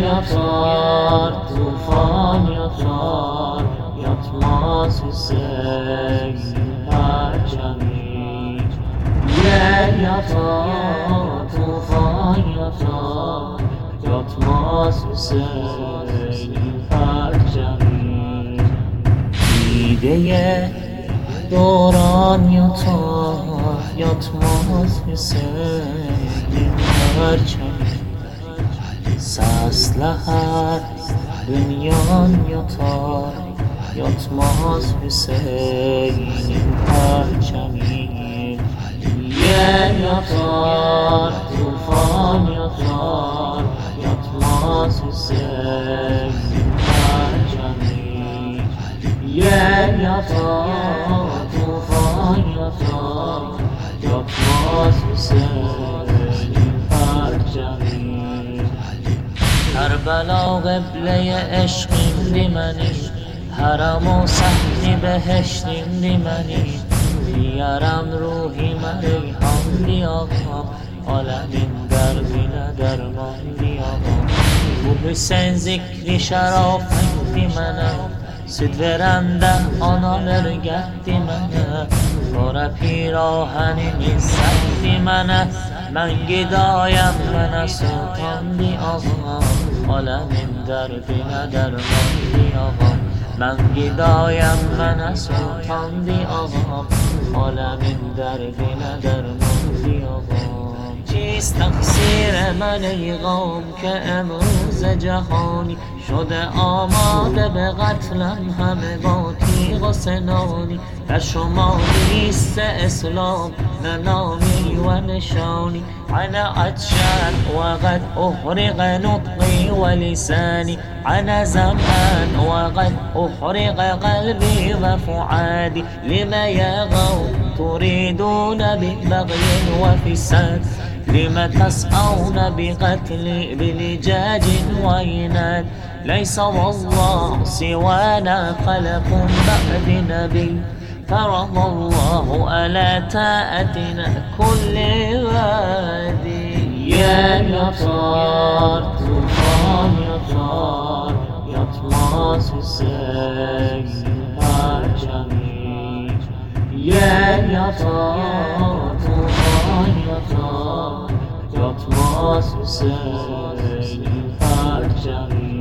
yatar, tufan yatar, yatmaz Hüseyin perçemi. Yer yatar, tufan yatar, yatmaz Hüseyin perçemi. Dideye doğran yatar, yatmaz Hüseyin perçemi. Sasla her dünyan yatar, yatmaz Hüseyin perçemi. Yer yatar, tufan yatar, yatmaz Hüseyin perçemi. Yer yatar, tufan yatar, yatmaz Hüseyin perçemi. Kerbela qibləyə eşqimdi məni, hərəm o səhni behəştimdi məni. Diyərəm ruhimə reyhandı ağam, aləmin dərdinə dərmandı ağam. Bu Hüseyin zikri şərafətdi mənə, süd verəndə ana vergətdi mənə. Qara pirahənim izzətdi mənə, mən gidayəm mənə sultandı ağam, aləmin dərdinə dərmandı ağam. Mən gidayəm mənə sultandı ağam, aləmin dərdinə dərmandı ağam. چیست تقصیر من ای قوم که امروز جهانی شده آماده به قتلم همه با تیغ و سنانی؟ در شما نیست اسلام نه نامی و نشانی. انا عطشان وقد احرق نطقي ولساني، انا ظمآن وقد احرق قلبي وفؤادي. لما يا قوم تريدون ببغي وفساد؟ لم تسعون بقتلي بلجاج وعناد؟ ليس والله سوانا خلق بعد نبي، فرض الله ألا تأتنا كل وادي. Yer yatar, tufan yatar, yatmaz Hüseyin perçemi. Yer yatar, tufan yatar, yatmaz Hüseyin perçemi.